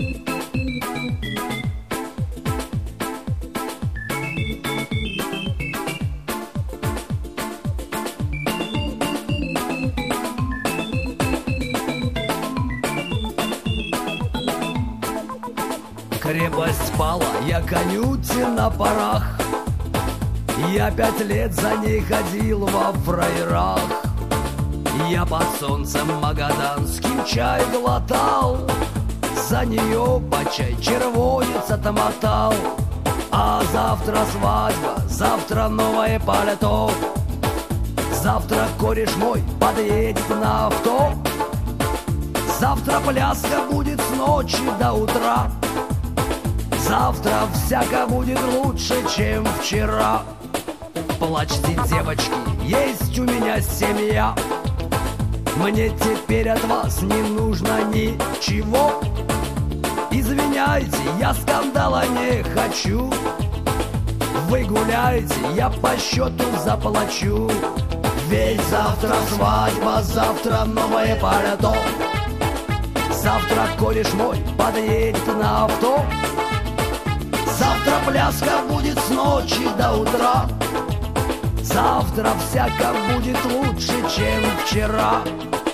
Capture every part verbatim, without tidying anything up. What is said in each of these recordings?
Крепость пала, я конюте на парах. Я пять лет за ней ходил во фраерах. Я под солнцем магаданский чай глотал. За нее по чай червонец отмотал. А завтра свадьба, завтра новое пальто. Завтра кореш мой подъедет на авто. Завтра пляска будет с ночи до утра. Завтра всяко будет лучше, чем вчера. Плачьте, девочки, есть у меня семья. Мне теперь от вас не нужно ничего. Извиняйте, я скандала не хочу. Вы гуляйте, я по счету заплачу. Ведь завтра свадьба, завтра новое пальто. Завтра кореш мой подъедет на авто. Завтра пляска будет с ночи до утра. Завтра всяко будет лучше, чем вчера.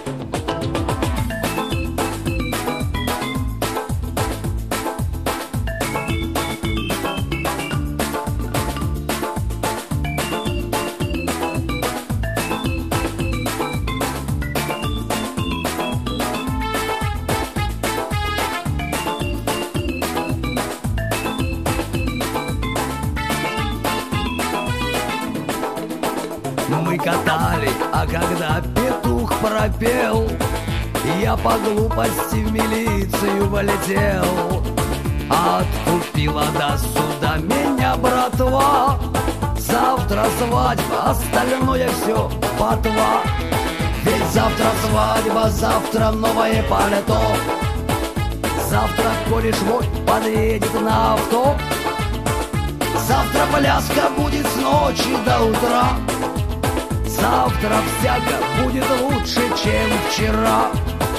Мы катали, а когда петух пропел, я по глупости в милицию полетел. Откупила до суда меня братва. Завтра свадьба, остальное все ботва. Ведь завтра свадьба, завтра новое пальто. Завтра кореш мой подъедет на авто. Завтра пляска будет с ночи до утра. Завтра всяко будет лучше, чем вчера.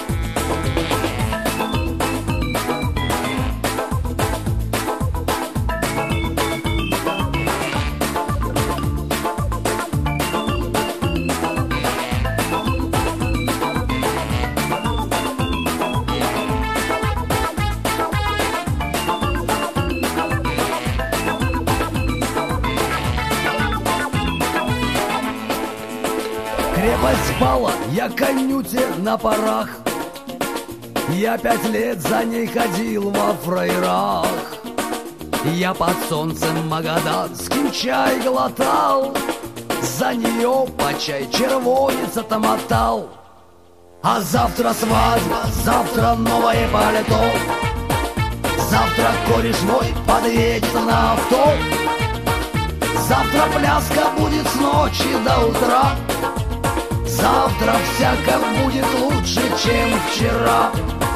Крепость пала, я конюте на парах. Я пять лет за ней ходил во фраерах. Я под солнцем магаданский чай глотал. За нее по чай червонец отмотал. А завтра свадьба, завтра новое пальто. Завтра кореш мой подъедет на авто. Завтра пляска будет с ночи до утра. Завтра всяко будет лучше, чем вчера.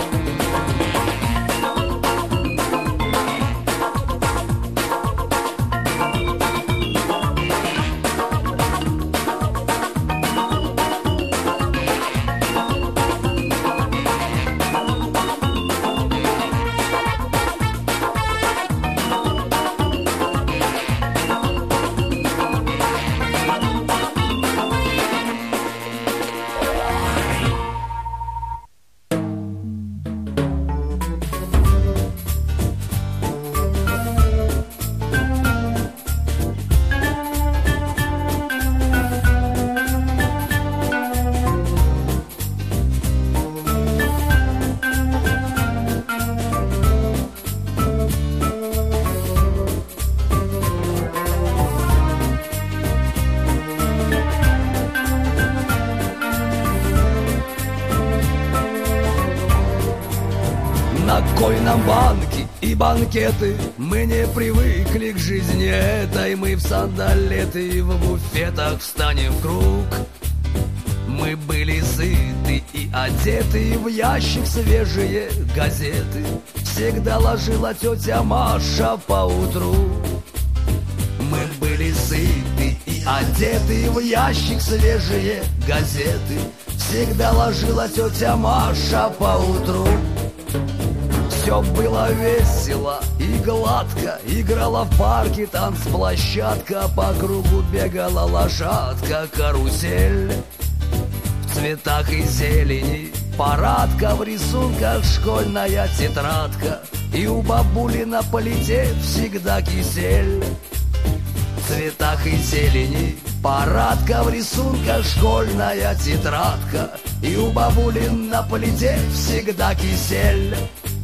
На кой нам банки и банкеты? Мы не привыкли к жизни этой. Мы в сандалеты и в буфетах встанем в круг. Мы были сыты и одеты, в ящик свежие газеты всегда ложила тетя Маша поутру. Мы были сыты и одеты, в ящик свежие газеты всегда ложила тетя Маша поутру. Все было весело и гладко, играла в парке танцплощадка, по кругу бегала лошадка, карусель. В цветах и зелени парадка, в рисунках школьная тетрадка, и у бабули на плите всегда кисель. В цветах и зелени парадка, в рисунках школьная тетрадка, и у бабули на плите всегда кисель.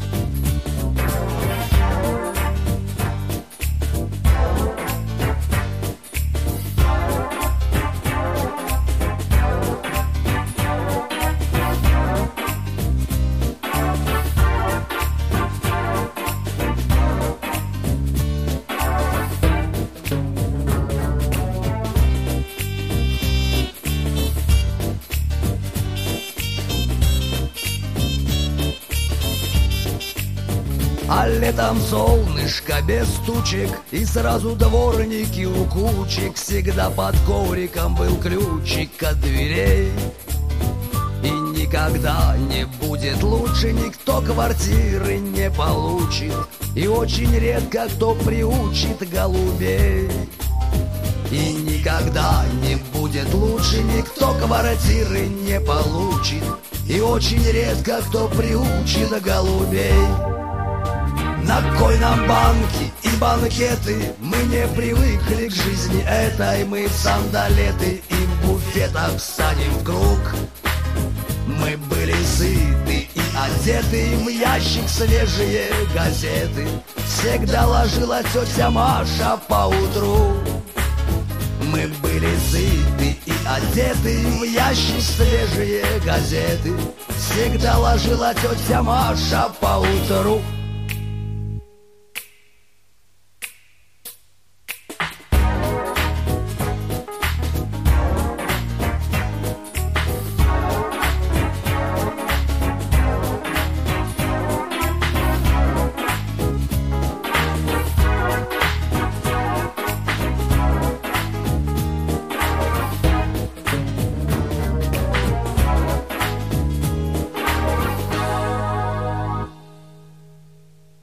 А летом солнышко без тучек, и сразу дворники у кучек. Всегда под ковриком был ключик от дверей. И никогда не будет лучше, никто квартиры не получит, и очень редко кто приучит голубей. И никогда не будет лучше, никто квартиры не получит, и очень редко кто приучит голубей. На кой нам банки и банкеты? Мы не привыкли к жизни этой. Мы в сандалеты и в буфетах встанем в круг. Мы были сыты и одеты, в ящик свежие газеты всегда ложила тетя Маша поутру. Мы были сыты и одеты, в ящик свежие газеты всегда ложила тетя Маша поутру.